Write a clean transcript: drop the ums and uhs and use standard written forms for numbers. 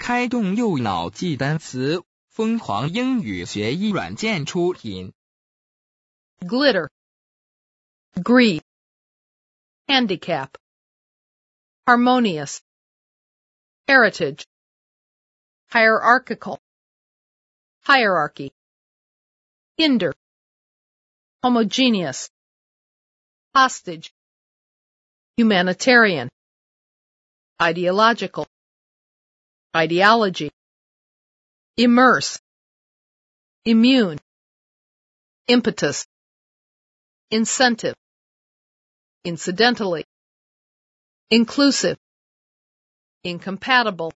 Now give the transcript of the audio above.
开动右脑记单词，疯狂英语学习软件出品。 Glitter, greed, handicap, harmonious, heritage, hierarchical, hierarchy, hinder, homogeneous, hostage, humanitarian, ideological, ideology, immerse, immune, impetus, incentive, incidentally, inclusive, incompatible,